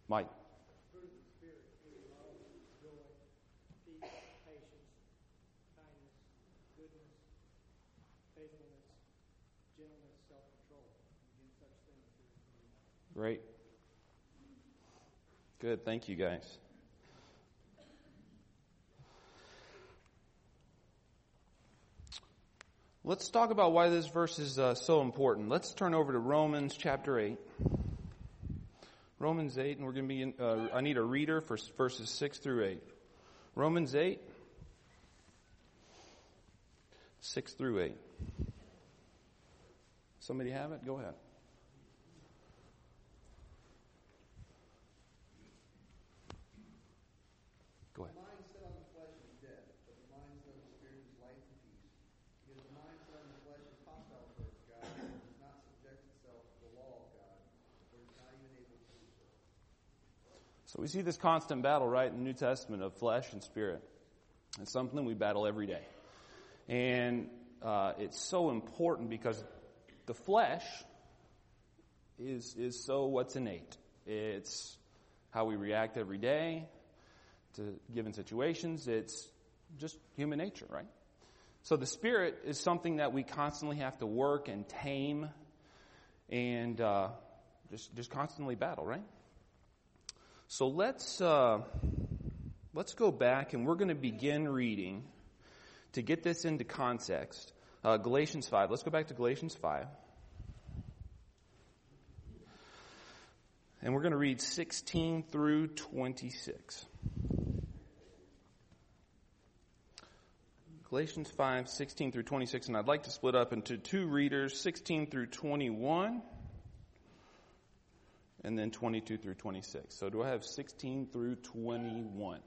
Mike. Fruit of the Spirit is love, joy, peace, patience, kindness, goodness, faithfulness, gentleness, self-control. Against such things there is no law. Great. Good. Thank you, guys. Let's talk about why this verse is so important. Let's turn over to Romans chapter 8. Romans 8, and we're going to be I need a reader for verses 6 through 8. Romans 8, 6 through 8. Somebody have it? Go ahead. Go ahead. The mind set on the flesh is death, but the mind set on the spirit is life and peace. Because the mind set on the flesh is hostile towards God, and does not subject itself to the law of God, for it is not even able to do so. So we see this constant battle, right, in the New Testament of flesh and spirit. It's something we battle every day. And it's so important because the flesh is so what's innate. It's how we react every day to given situations. It's just human nature, right? So the spirit is something that we constantly have to work and tame and just constantly battle, right? So let's go back, and we're going to begin reading to get this into context. Galatians 5. Let's go back to Galatians 5. And we're going to read 16 through 26. Galatians 5, 16 through 26. And I'd like to split up into two readers, 16 through 21, and then 22 through 26. So do I have 16 through 21?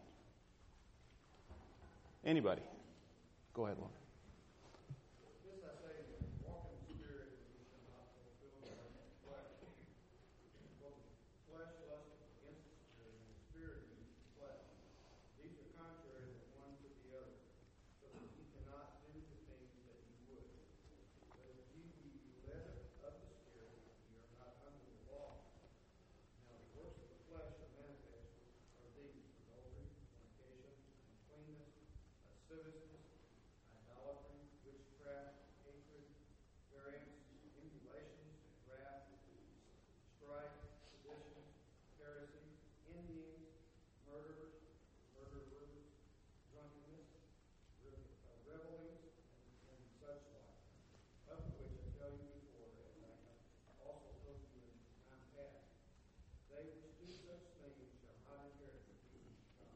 Anybody? Go ahead, Lauren. This I say, walk in the Spirit, and you shall not fulfill the flesh. For the flesh lusts against the Spirit, and the Spirit against the flesh. These are contrary one to the other, so that you cannot do the things that you would. But if you be led of the Spirit, you are not under the law. Now the works of the flesh are manifest, which are these: adultery, fornication, uncleanness, lasciviousness, idolatry, witchcraft, hatred, variance, emulations, wrath, strife, seditions, heresy, envyings, murderers, drunkenness, revelings, and such like, of which I tell you before, as I have also told you in time past, they which do such things shall not inherit the kingdom of God.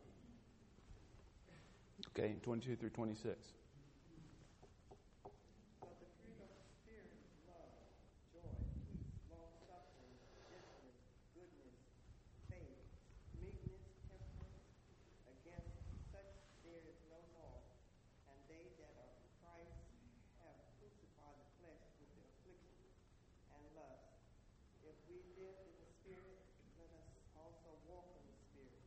Okay, 22 through 26. But the fruit of the Spirit is love, joy, peace, long-suffering, gentleness, goodness, faith, meekness, temperance. Against such there is no law. And they that are Christ have crucified the flesh with the affliction and lust. If we live in the Spirit, let us also walk in the Spirit.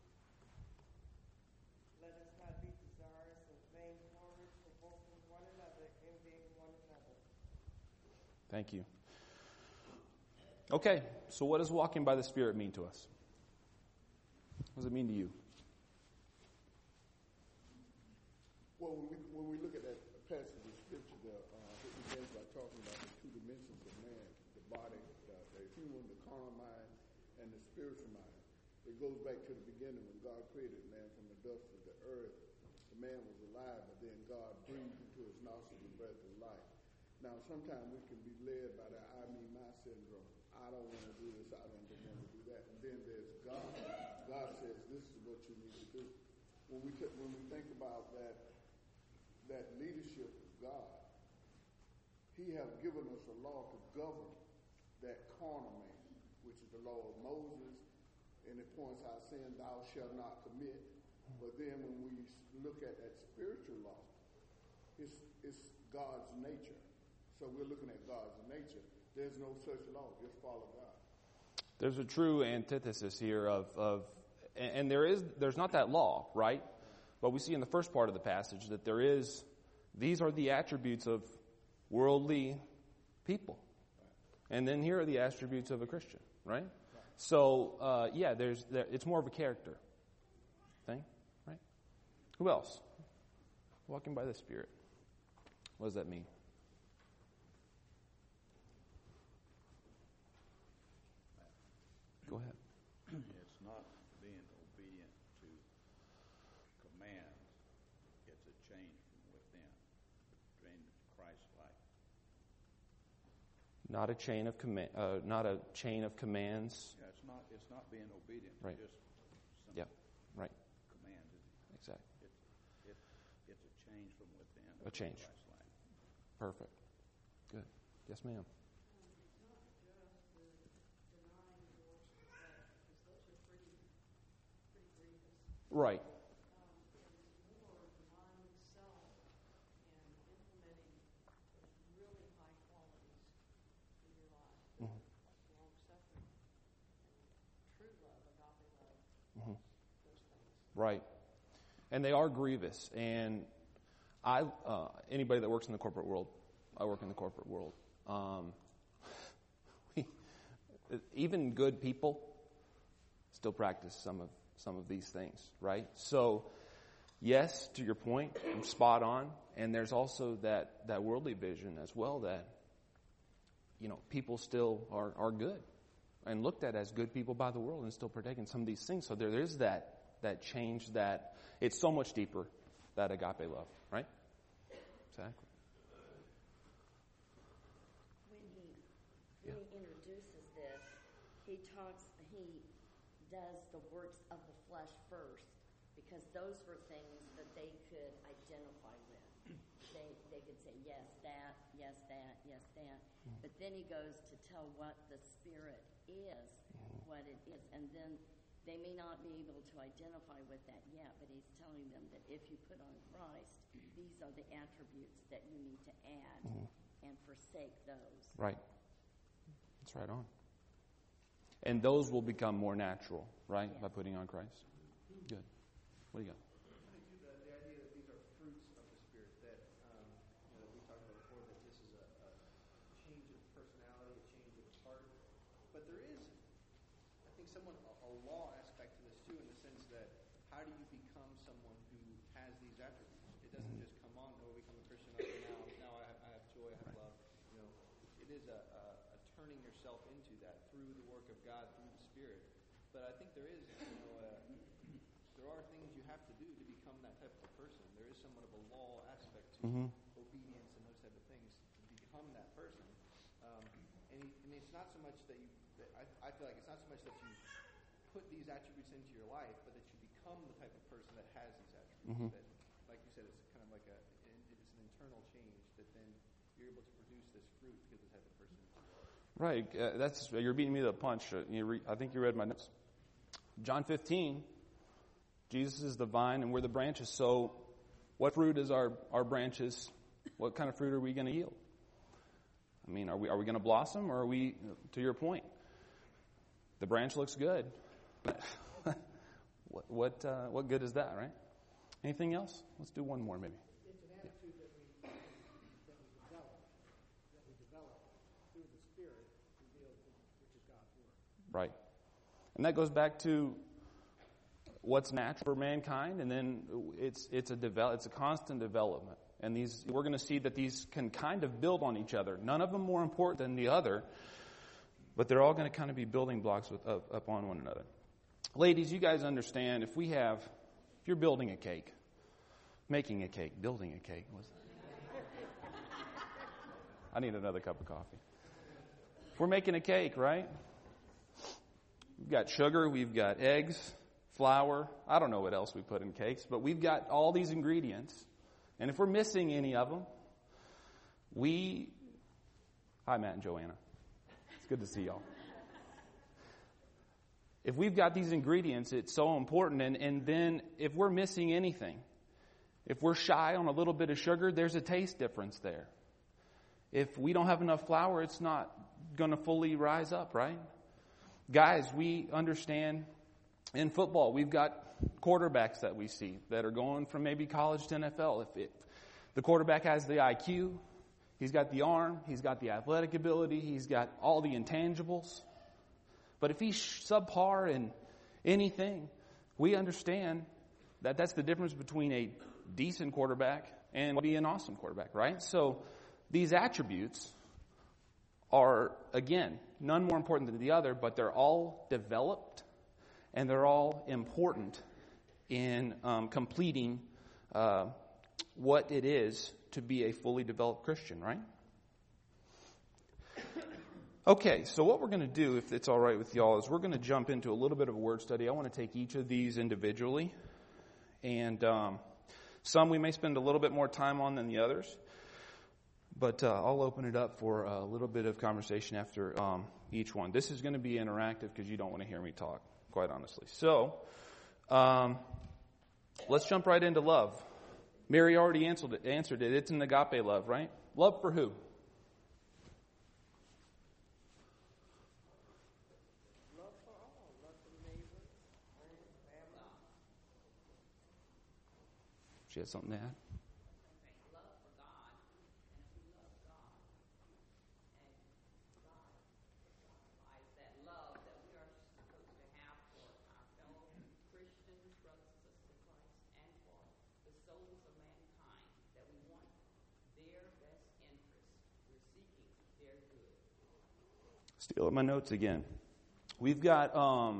Let us not be desirous of vainglory, provoking one another, envying one another. Thank you. Okay, so what does walking by the Spirit mean to us? What does it mean to you? Well, when we look at that passage of scripture, it begins by talking about the two dimensions of man: the body, the human, the carnal mind, and the spiritual mind. It goes back to the beginning when God created man from the dust of the earth. The man was alive, but then God breathed into his nostrils the breath of life. Now, sometimes we can be led by the I, me, my syndrome. I don't want to do this. I don't want to do that. And then there's God. God says, this is what you need to do. When we think about that leadership of God, he has given us a law to govern that carnal man, which is the law of Moses, and it points out saying, thou shalt not commit. But then when we look at that spiritual law, it's God's nature. So we're looking at God's nature. There's no such law. Just follow God. There's a true antithesis here and there's not that law, right? But we see in the first part of the passage that these are the attributes of worldly people. And then here are the attributes of a Christian, right? So, it's more of a character thing, right? Who else? Walking by the Spirit. What does that mean? Go ahead. It's not being obedient to commands. It's a change from within, being Christ-like. Not a chain of commands. Yeah, it's not being obedient to Right. just some Right. commands. Exactly. It's a change from within. A change. Christ-like. Perfect. Good. Yes, ma'am. Right. Right. And they are grievous. And anybody that works in the corporate world, I work in the corporate world. Even good people still practice some of these things, right? So, yes, to your point, I'm spot on. And there's also that worldly vision as well that, people still are good and looked at as good people by the world and still partaking some of these things. So there is that change, that it's so much deeper, that agape love, right? Exactly. When he introduces this, he does the works of the flesh first, because those were things that they could identify with. They could say, yes, that, yes, that, yes, that. But then he goes to tell what the Spirit is, what it is. And then they may not be able to identify with that yet, but he's telling them that if you put on Christ, these are the attributes that you need to add and forsake those. Right. That's right on. And those will become more natural, right, by putting on Christ. Good. What do you got? I think, too, the idea that these are fruits of the Spirit, that we talked about before, that this is a change of personality, a change of heart. But there is, I think, somewhat a law aspect to this, too, in the sense that how do you become someone who has these attributes? It doesn't just come on, become a Christian, okay, now I have joy, I have love. It is a turning yourself into that through the work of God, through the Spirit. But I think there is, there are things you have to do to become that type of person. There is somewhat of a law aspect to obedience and those type of things to become that person. And it's not so much that I feel like it's not so much that you put these attributes into your life, but that you become the type of person that has these attributes. That, like you said, it's kind of like it's an internal change that then you're able to produce this fruit because of the type of person you are. Right. You're beating me to the punch. I think you read my notes. John 15, Jesus is the vine and we're the branches. So what fruit is our branches? What kind of fruit are we going to yield? I mean, are we going to blossom, or are we, to your point, the branch looks good. What good is that, right? Anything else? Let's do one more maybe. It's an attitude that we develop through the Spirit revealed, which is God's Word. Right. And that goes back to what's natural for mankind, and then it's a constant development. And we're going to see that these can kind of build on each other. None of them more important than the other, but they're all going to kind of be building blocks upon one another. Ladies, you guys understand, if you're building a cake, making a cake, building a cake. I need another cup of coffee. If we're making a cake, right? We've got sugar, we've got eggs, flour. I don't know what else we put in cakes, but we've got all these ingredients. And if we're missing any of them, Hi, Matt and Joanna. It's good to see y'all. If we've got these ingredients, it's so important. And then if we're missing anything, if we're shy on a little bit of sugar, there's a taste difference there. If we don't have enough flour, it's not going to fully rise up, right? Guys, we understand in football, we've got quarterbacks that we see that are going from maybe college to NFL. If the quarterback has the IQ, he's got the arm, he's got the athletic ability, he's got all the intangibles. But if he's subpar in anything, we understand that that's the difference between a decent quarterback and being an awesome quarterback, right? So these attributes are, again, none more important than the other, but they're all developed and they're all important in completing what it is to be a fully developed Christian, right? Okay, so what we're going to do, if it's all right with y'all, is we're going to jump into a little bit of a word study. I want to take each of these individually, and some we may spend a little bit more time on than the others, but I'll open it up for a little bit of conversation after each one. This is going to be interactive because you don't want to hear me talk, quite honestly. So, let's jump right into love. Mary already answered it. It's an agape love, right? Love for who? Love for all. Love for neighbors, friends, family. She has something to add? Love for God, and if we love God, and God provides that love that we are supposed to have for our fellow Christians, brothers and sisters in Christ, and for the souls of mankind, that we want their best interest. We're seeking their good. Stealing my notes again. We've got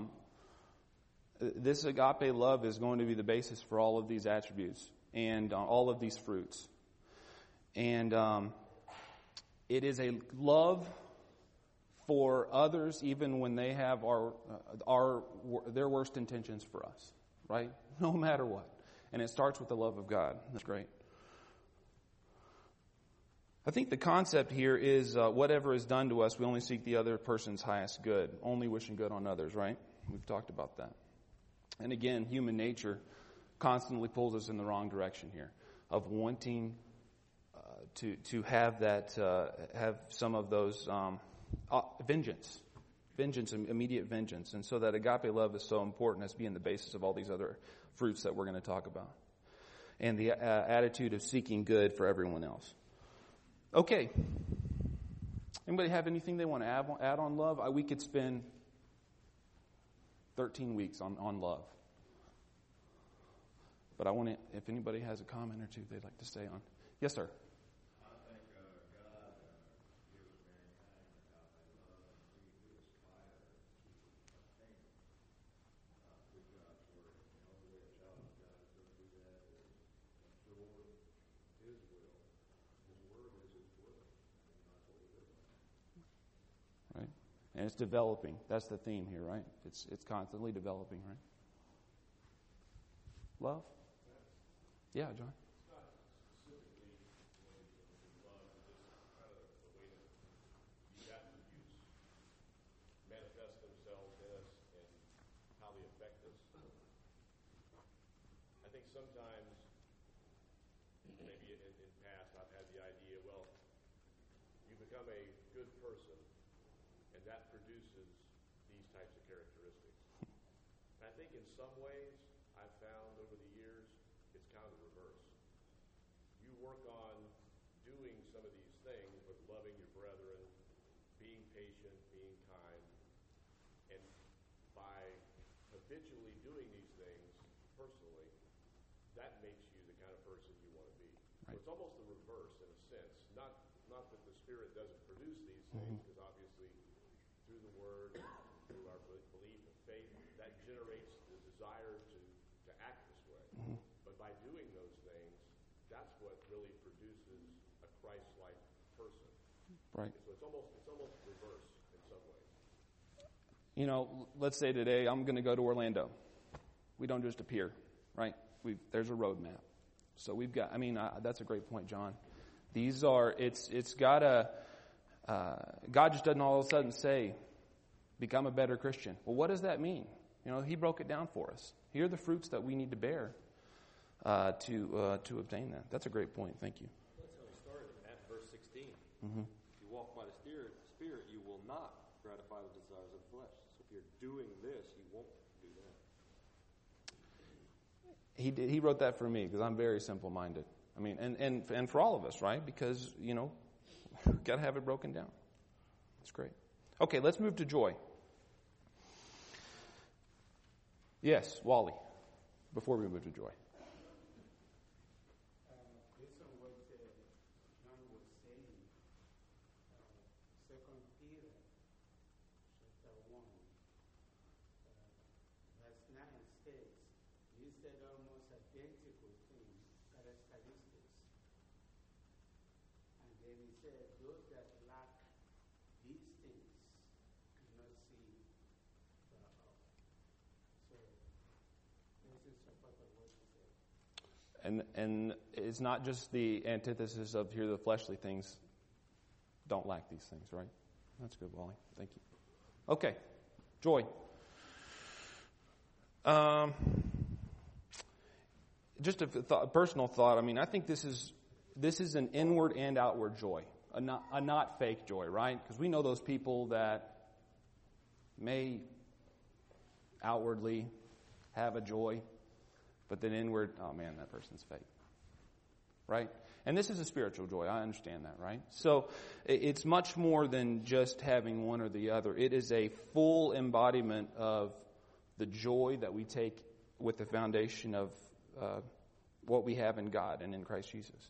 this agape love is going to be the basis for all of these attributes and all of these fruits. And it is a love for others even when they have their worst intentions for us, right? No matter what. And it starts with the love of God. That's great. I think the concept here is whatever is done to us, we only seek the other person's highest good, only wishing good on others, right? We've talked about that. And again, human nature constantly pulls us in the wrong direction here of wanting to have that, have some of those vengeance, immediate vengeance. And so that agape love is so important as being the basis of all these other fruits that we're going to talk about. And the attitude of seeking good for everyone else. Okay. Anybody have anything they want to add on love? We could spend 13 weeks on love. But I want to, if anybody has a comment or two they'd like to stay on. Yes, sir. I think God gives mankind love, and we aspire to obtain through God's word. The only way a child of God is going to do that is absorb His will. His word is His will. And that's what we live by. Right. And it's developing. That's the theme here, right? It's constantly developing, right? Love? Yeah, John. It's not specifically when we love, just kind of the way that these attributes manifest themselves in us and how they affect us. I think sometimes, maybe in past, I've had the idea, well, you become a good person, and that produces these types of characteristics. And I think in some ways, I've found over the years, it's kind of the reverse. You work on doing some of these things with loving your brethren, being patient, being kind, and by habitually doing these things personally, that makes you the kind of person you want to be. Right. So it's almost the reverse in a sense. Not that the Spirit doesn't produce these things, because obviously through the Word, through our belief and faith, that generates the desire to act this way. But by doing those things, that's what really produces a Christ-like person. Right. So it's almost reverse in some ways. You know, let's say today I'm going to go to Orlando. We don't just appear, right? There's a roadmap. So we've got, that's a great point, John. These are, it's got a, God just doesn't all of a sudden say, become a better Christian. Well, what does that mean? You know, He broke it down for us. Here are the fruits that we need to bear to obtain that. That's a great point. Thank you. That's how He started at verse 16. Mm-hmm. If you walk by the Spirit, you will not gratify the desires of the flesh. So if you're doing this, you won't do that. He wrote that for me because I'm very simple-minded. And for all of us, right? Because, you know, we've got to have it broken down. That's great. Okay, let's move to joy. Yes, Wally, before we move to joy. Based on what John was saying, 2 Peter chapter 1, verse 9 states, you said almost identical things, characteristics. And then he said, those that lack these things cannot see far off. So, this is support of what he said. And it's not just the antithesis of here the fleshly things don't lack these things, right? That's good, Wally. Thank you. Okay, joy. Just a personal thought. I mean, I think this is an inward and outward joy, a not fake joy, right? Because we know those people that may outwardly have a joy, but then inward, oh man, that person's fake, right? And this is a spiritual joy. I understand that, right? So it's much more than just having one or the other. It is a full embodiment of the joy that we take with the foundation of what we have in God and in Christ Jesus.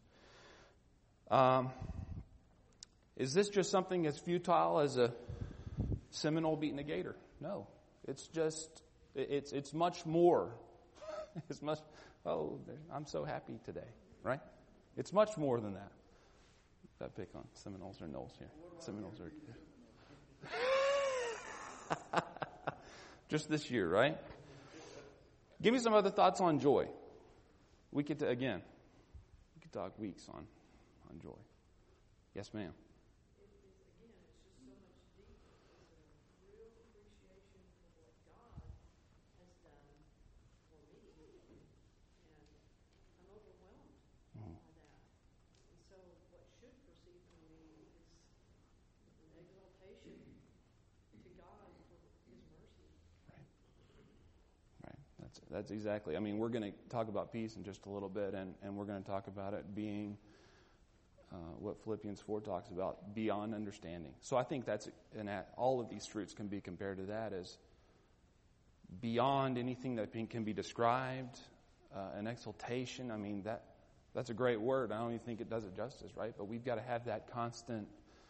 Is this just something as futile as a Seminole beating a gator? No. It's just, it's much more. It's much, I'm so happy today, right? It's much more than that. I pick on Seminoles or Knowles here. Seminoles are just this year, right? Give me some other thoughts on joy. We could talk weeks on joy. Yes, ma'am. That's exactly. I mean, we're going to talk about peace in just a little bit, and we're going to talk about it being what Philippians 4 talks about, beyond understanding. So I think all of these fruits can be compared to that as beyond anything that can be described, an exaltation. I mean, that's a great word. I don't even think it does it justice, right? But we've got to have that constant,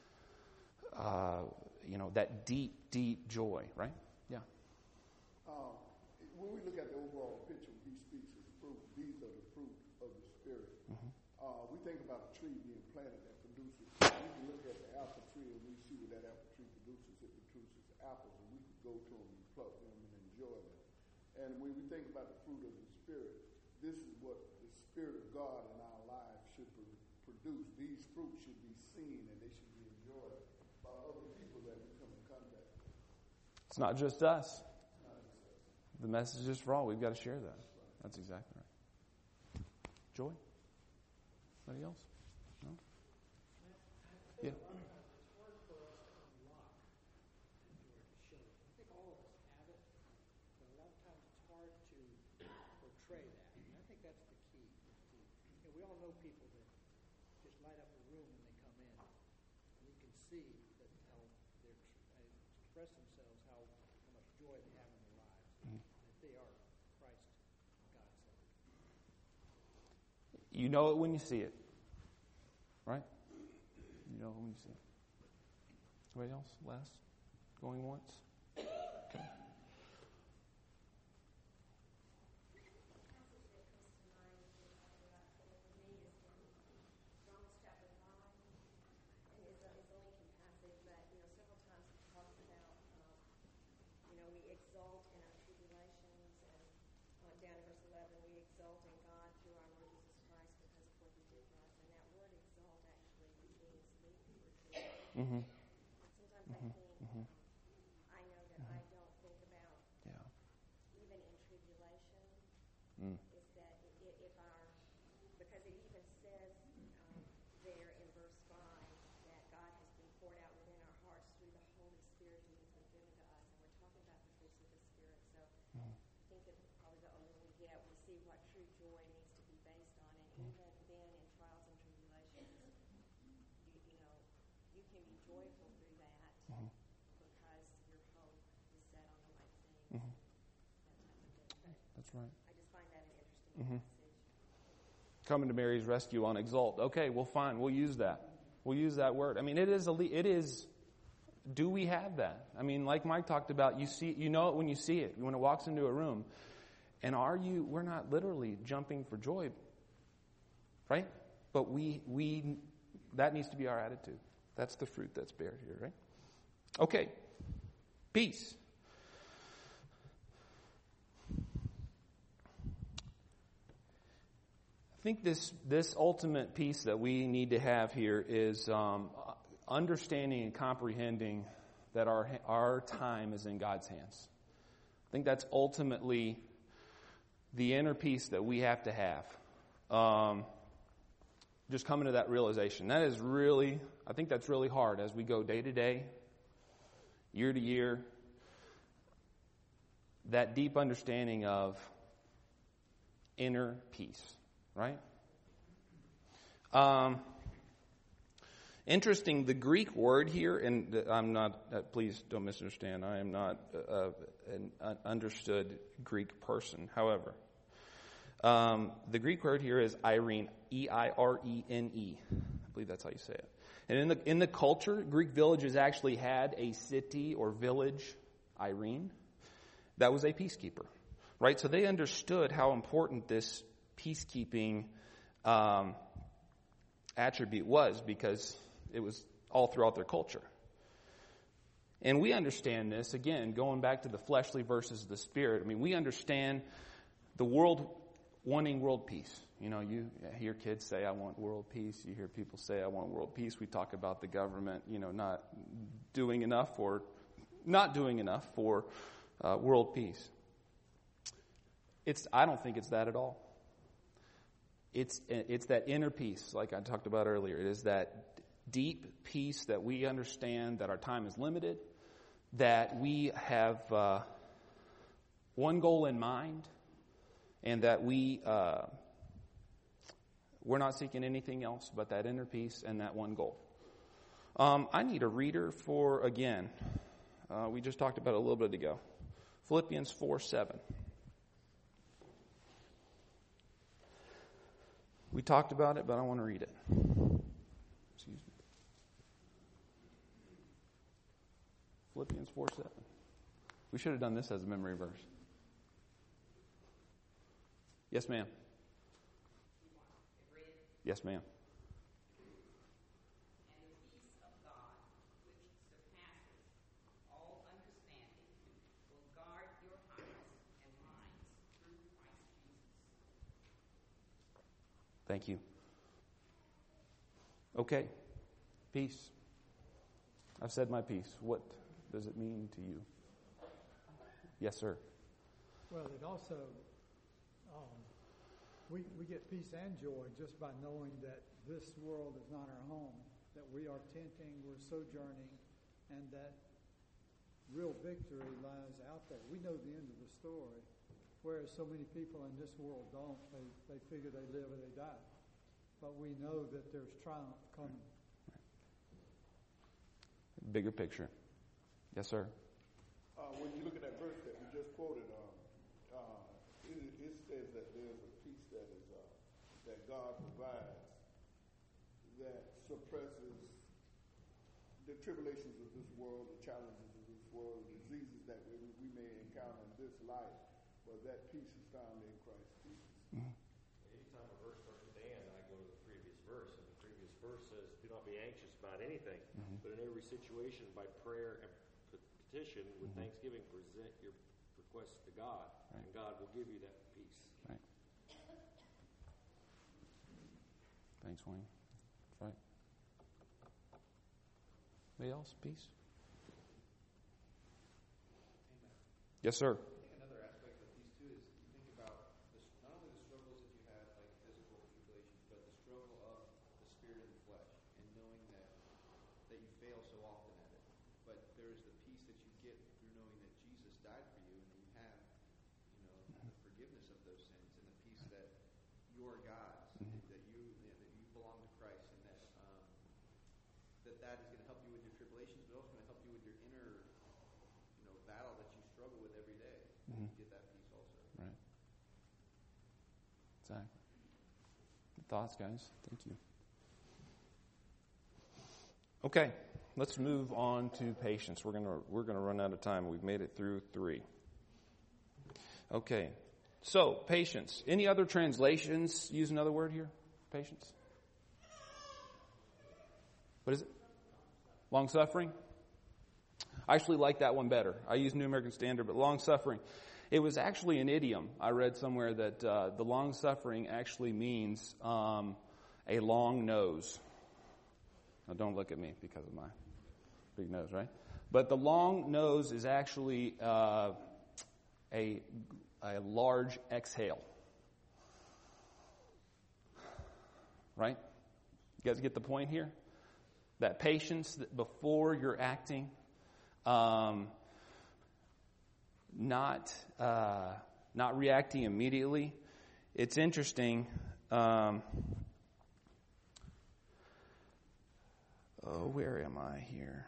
that deep, deep joy, right? Yeah. When we look at the overall picture, he speaks of fruit. These are the fruit of the Spirit. Mm-hmm. We think about a tree being planted that produces. We can look at the apple tree and we see what that apple tree produces. It produces apples, and we could go to them and pluck them and enjoy them. And when we think about the fruit of the Spirit, this is what the Spirit of God in our lives should produce. These fruits should be seen and they should be enjoyed by other people that we come in contact with. It's not just us. The message is for all. We've got to share that. That's exactly right. Joy? Anybody else? No? Yeah. It's hard for us to unlock joy to show it. I think all of us have it, but a lot of times it's hard to portray that. And I think that's the key. We all know people that just light up a room when they come in, and you can see that how they express themselves, how much joy they have in their lives. They are Christ, God-centered. You know it when you see it. Right? You know it when you see it. Anybody else? Last? Going once? Okay. Exalt in our tribulations, and down in verse 11, we exalt in God through our Lord Jesus Christ because of what He did for us. And that word exalt actually means leap or joy. Mm-hmm. Sometimes I think, I know that I don't think about, even in tribulation, is that if our, because it even says there in verse 5 that God has been poured out within our hearts through the Holy Spirit who has been given to us. And we're talking about the fruits of the Spirit. So I think that probably the older we get, we see what true joy needs to be based on. And even then in trials and tribulations, you can be joyful through that because your hope is set on the right things. That type of thing. right. I just find that an interesting passage. Coming to Mary's rescue on exalt. Okay, well, fine. We'll use that. We'll use that word. I mean, it is. Do we have that? I mean, like Mike talked about, you know it when you see it, when it walks into a room. And we're not literally jumping for joy, right? But that needs to be our attitude. That's the fruit that's bared here, right? Okay. Peace. I think this ultimate piece that we need to have here is understanding and comprehending that our time is in God's hands. I think that's ultimately the inner peace that we have to have. Just coming to that realization. That is really, I think that's really hard as we go day to day, year to year. That deep understanding of inner peace, right? Interesting, the Greek word here, and I'm not, please don't misunderstand, I am not an understood Greek person. However, the Greek word here is Irene, E-I-R-E-N-E. I believe that's how you say it. And in the culture, Greek villages actually had a city or village, Irene, that was a peacekeeper, right? So they understood how important this peacekeeping attribute was because it was all throughout their culture. And we understand this, again, going back to the fleshly versus the spirit. I mean, we understand the world wanting world peace. You know, you hear kids say, I want world peace. You hear people say, I want world peace. We talk about the government, not doing enough or not doing enough for world peace. I don't think it's that at all. It's that inner peace, like I talked about earlier. It is that deep peace that we understand that our time is limited, that we have one goal in mind, and that we're not seeking anything else but that inner peace and that one goal. I need a reader for, again, we just talked about it a little bit ago, Philippians 4:7. We talked about it, but I want to read it. Excuse me. Philippians 4:7. We should have done this as a memory verse. Yes, ma'am. Yes, ma'am. And the peace of God, which surpasses all understanding, will guard your hearts and minds through Christ Jesus. Thank you. Okay. Peace. I've said my piece. What does it mean to you? Yes, sir. Well, it also, we get peace and joy just by knowing that this world is not our home, that we are tenting, we're sojourning, and that real victory lies out there. We know the end of the story, whereas so many people in this world don't. They figure they live or they die. But we know that there's triumph coming. Bigger picture. Yes, sir. When you look at that verse that we just quoted, it says that there's a peace that God provides that suppresses the tribulations of this world, the challenges of this world, the diseases that we may encounter in this life, but that peace is found in Christ Jesus. Mm-hmm. Anytime a verse starts with and, I go to the previous verse, and the previous verse says, do not be anxious about anything, but in every situation, by prayer and petition, with thanksgiving, present your requests to God, and God will give you that peace. Right. Thanks, Wayne. That's right. Anybody else? Peace? Yes, sir. I think another aspect of peace, too, is you think about not only the struggles that you have, like physical tribulations, but the struggle of the spirit and the flesh, and knowing that you fail so often at it. But there is the peace that you get through knowing that Jesus died for you, and that you have, the forgiveness of those sins, and the peace that you are God's, that you belong to Christ, and that is going to help you with your tribulations, but also going to help you with your inner battle that you struggle with every day. You get that peace also. Right. Exactly. Thoughts, guys? Thank you. Okay, let's move on to patience. We're gonna run out of time. We've made it through 3. Okay, so patience. Any other translations use another word here? Patience. What is it? Long suffering. I actually like that one better. I use New American Standard, but long suffering. It was actually an idiom. I read somewhere that the long suffering actually means a long nose. Now, don't look at me because of my big nose, right? But the long nose is actually a large exhale. Right? You guys get the point here? That patience that before you're acting, not reacting immediately. It's interesting. Where am I here?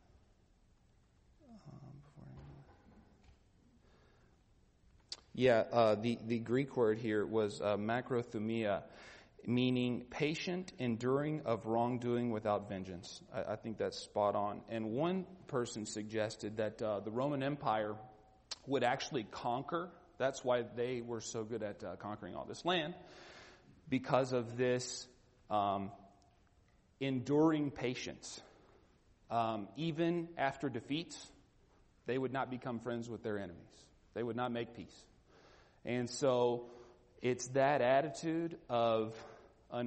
The Greek word here was macrothumia, meaning patient enduring of wrongdoing without vengeance. I think that's spot on. And one person suggested that the Roman Empire would actually conquer. That's why they were so good at conquering all this land, because of this enduring patience. Even after defeats, they would not become friends with their enemies. They would not make peace. And so it's that attitude of an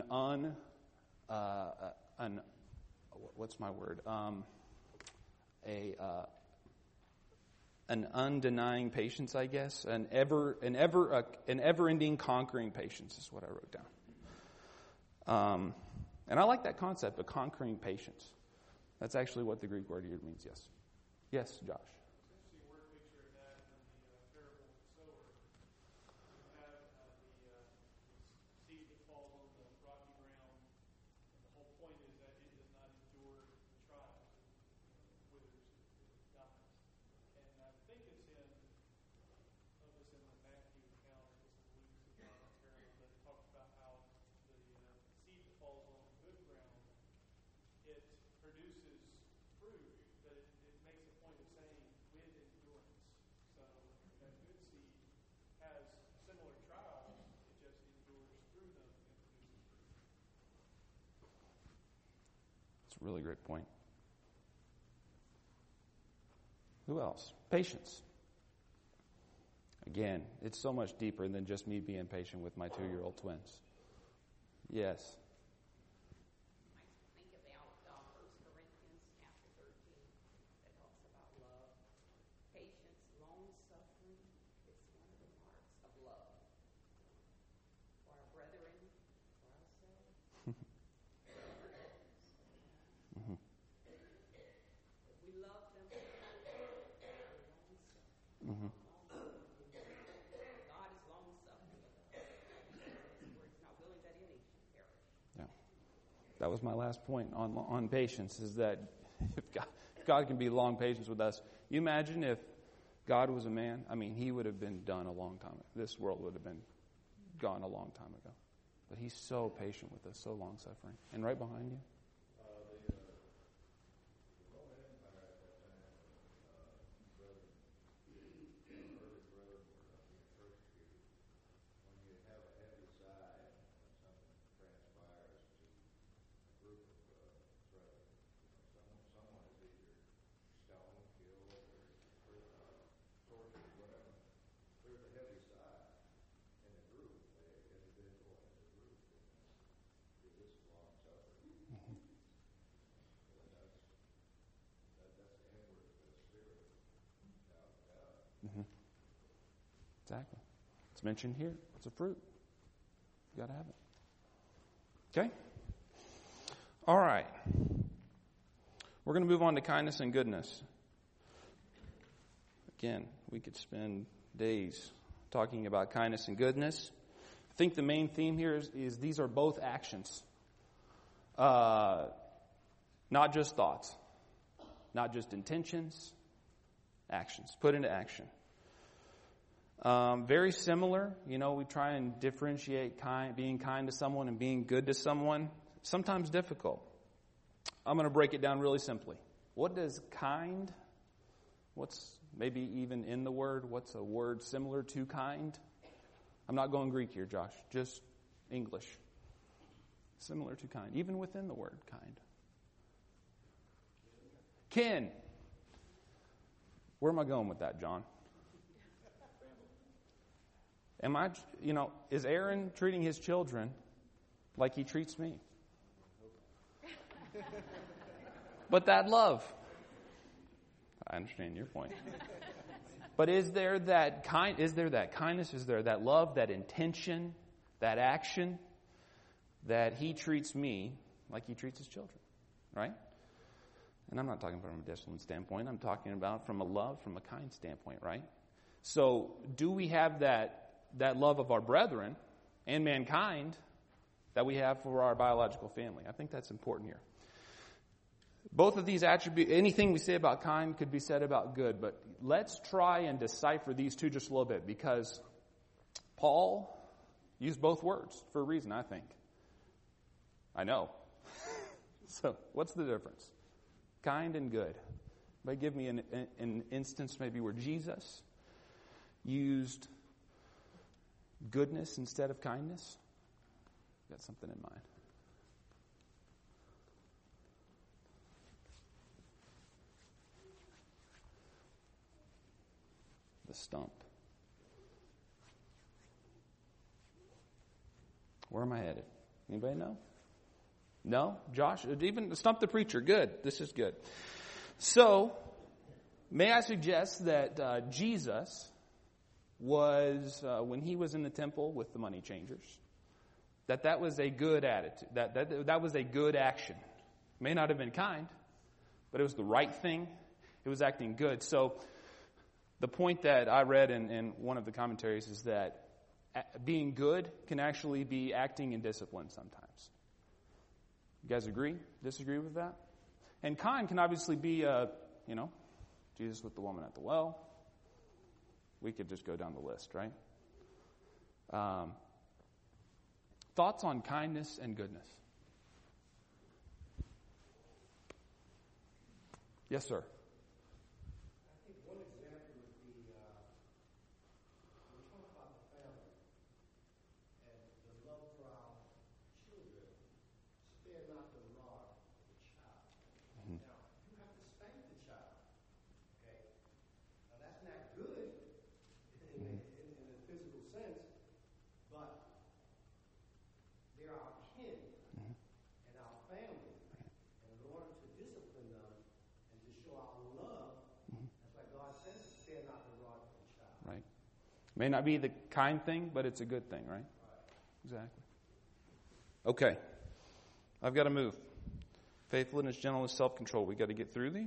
undenying patience, I guess, an ever-ending conquering patience is what I wrote down. And I like that concept of conquering patience. That's actually what the Greek word here means. Yes. Yes, Josh. Really great point. Who else? Patience. Again, it's so much deeper than just me being patient with my 2-year-old twins. Yes. Think about 1 Corinthians chapter 13 that talks about love. Patience, long-suffering is one of the marks of love. For our brethren, for ourselves. Mm-hmm. God is long-suffering with us. He's not willing that any should perish. Yeah. That was my last point on patience, is that if God can be long patience with us, you imagine if God was a man, I mean, he would have been done a long time ago. This world would have been gone a long time ago. But he's so patient with us, so long-suffering. And right behind you? Exactly. It's mentioned here. It's a fruit. You got to have it. Okay? All right. We're going to move on to kindness and goodness. Again, we could spend days talking about kindness and goodness. I think the main theme here is these are both actions. Not just thoughts. Not just intentions. Actions. Put into action. Very similar. We try and differentiate being kind to someone and being good to someone. Sometimes difficult. I'm going to break it down really simply. What does kind, what's maybe even in the word, what's a word similar to kind? I'm not going Greek here, Josh, just English. Similar to kind, even within the word kind. Kin. Where am I going with that, John? Is Aaron treating his children like he treats me? But that love. I understand your point. But is there that kindness? Is there that love, that intention, that action that he treats me like he treats his children? Right? And I'm not talking from a discipline standpoint. I'm talking about from a love, from a kind standpoint, right? So do we have that love of our brethren and mankind that we have for our biological family? I think that's important here. Both of these attributes, anything we say about kind could be said about good, but let's try and decipher these two just a little bit, because Paul used both words for a reason, I think. I know. So what's the difference? Kind and good. But give me an instance maybe where Jesus used goodness instead of kindness. Got something in mind. The stump. Where am I headed? Anybody know? No? Josh? Even stump the preacher. Good. This is good. So, may I suggest that Jesus was, when he was in the temple with the money changers, that was a good attitude. That was a good action. May not have been kind, but it was the right thing. It was acting good. So, the point that I read in one of the commentaries is that being good can actually be acting in discipline sometimes. You guys agree? Disagree with that? And kind can obviously be, Jesus with the woman at the well. We could just go down the list, right? Thoughts on kindness and goodness? Yes, sir. I think one example would be when we talk about the family and the love for our children, spare not the rod of the child. Mm-hmm. Now, you have to spank the child. Okay? Now, that's not good in a physical sense, but they're our kin and our family. And in order to discipline them and to show our love, that's why God says, spare not the rod of the child. Right. May not be the kind thing, but it's a good thing, right? Exactly. Okay. I've got to move. Faithfulness, gentleness, self-control. We've got to get through these.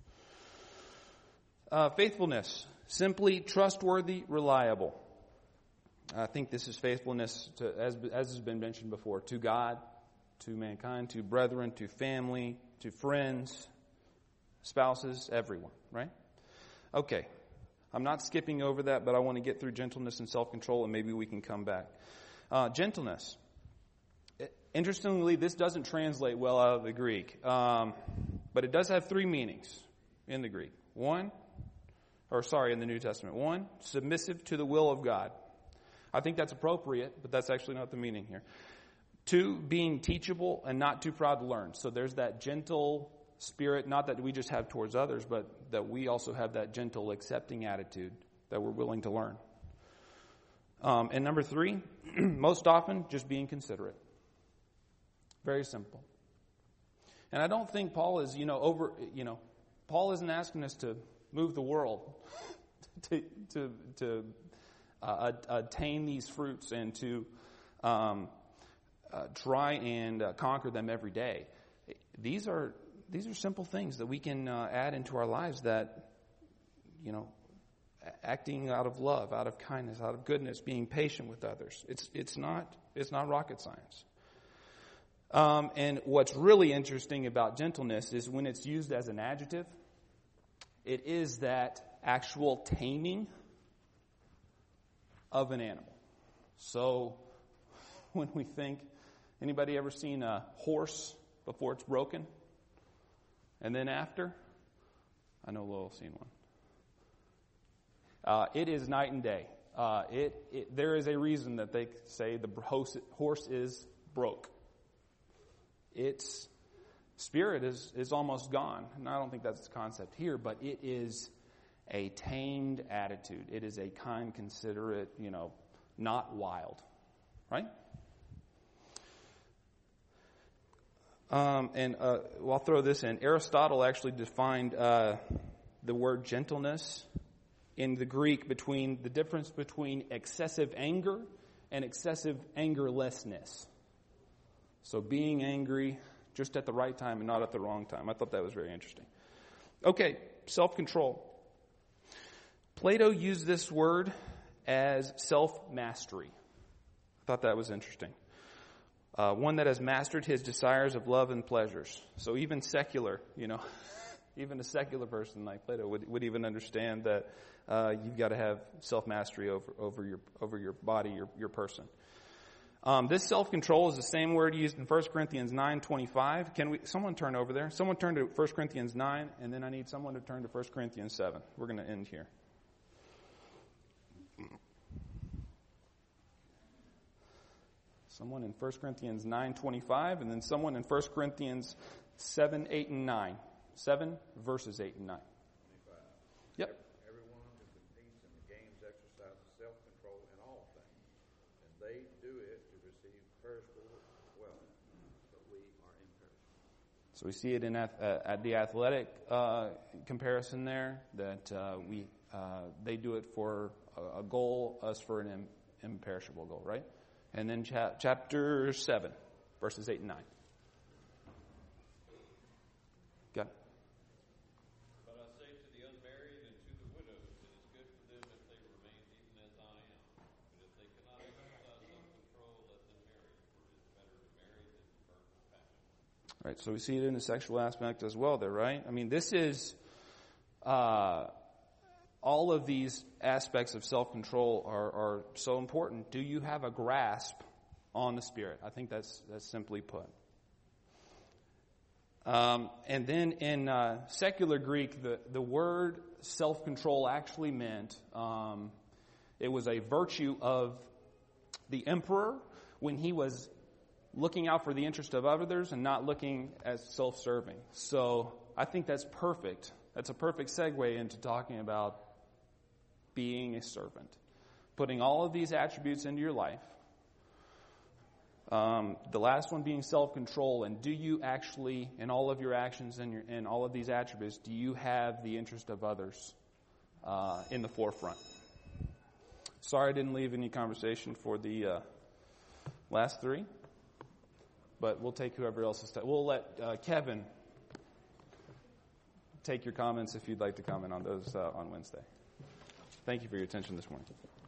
Faithfulness. Simply trustworthy, reliable. I think this is faithfulness, as has been mentioned before, to God, to mankind, to brethren, to family, to friends, spouses, everyone, right? Okay. I'm not skipping over that, but I want to get through gentleness and self-control, and maybe we can come back. Gentleness. Interestingly, this doesn't translate well out of the Greek, but it does have three meanings in the Greek. In the New Testament. One, submissive to the will of God. I think that's appropriate, but that's actually not the meaning here. Two, being teachable and not too proud to learn. So there's that gentle spirit, not that we just have towards others, but that we also have that gentle, accepting attitude that we're willing to learn. And number three, most often, just being considerate. Very simple. And I don't think Paul is, Paul isn't asking us to move the world to attain these fruits and to try and conquer them every day. These are simple things that we can add into our lives that, acting out of love, out of kindness, out of goodness, being patient with others. It's not rocket science. And what's really interesting about gentleness is when it's used as an adjective, it is that actual taming of an animal. So when we think, anybody ever seen a horse before it's broken? And then after? I know Lowell's seen one. It is night and day. There is a reason that they say the horse is broke. Its spirit is almost gone. And I don't think that's the concept here, but it is a tamed attitude. It is a kind, considerate, not wild. Right? I'll throw this in. Aristotle actually defined the word gentleness in the Greek the difference between excessive anger and excessive angerlessness. So being angry just at the right time and not at the wrong time. I thought that was very interesting. Okay, self-control. Plato used this word as self-mastery. I thought that was interesting. One that has mastered his desires of love and pleasures. So even secular, even a secular person like Plato would even understand that you've got to have self-mastery over your body, your person. This self-control is the same word used in 1 Corinthians 9:25. Someone turn over there? Someone turn to 1 Corinthians 9, and then I need someone to turn to 1 Corinthians 7. We're going to end here. Someone in 1 Corinthians 9:25, and then someone in 1 Corinthians 7, 8, and 9. 7 verses 8 and 9. 25. Yep. Everyone who competes in the games exercises self-control in all things, and they do it to receive perishable wealth, but we are imperishable. So we see it in at the athletic comparison there, that they do it for a goal, us for an imperishable goal, right? And then chapter 7, verses 8 and 9. Got it. But I say to the unmarried and to the widows, it is good for them if they remain even as I am. But if they cannot exercise self-control, let them marry, for it is better to marry than to burn with passion. Right, so we see it in the sexual aspect as well there, right? I mean, this is... all of these aspects of self-control are so important. Do you have a grasp on the Spirit? I think that's simply put. And then in secular Greek, the word self-control actually meant it was a virtue of the emperor when he was looking out for the interest of others and not looking as self-serving. So I think that's perfect. That's a perfect segue into talking about being a servant. Putting all of these attributes into your life. The last one being self-control. And do you actually, in all of your actions and all of these attributes, do you have the interest of others in the forefront? Sorry I didn't leave any conversation for the last three. But we'll take whoever else is. We'll let Kevin take your comments if you'd like to comment on those on Wednesday. Thank you for your attention this morning.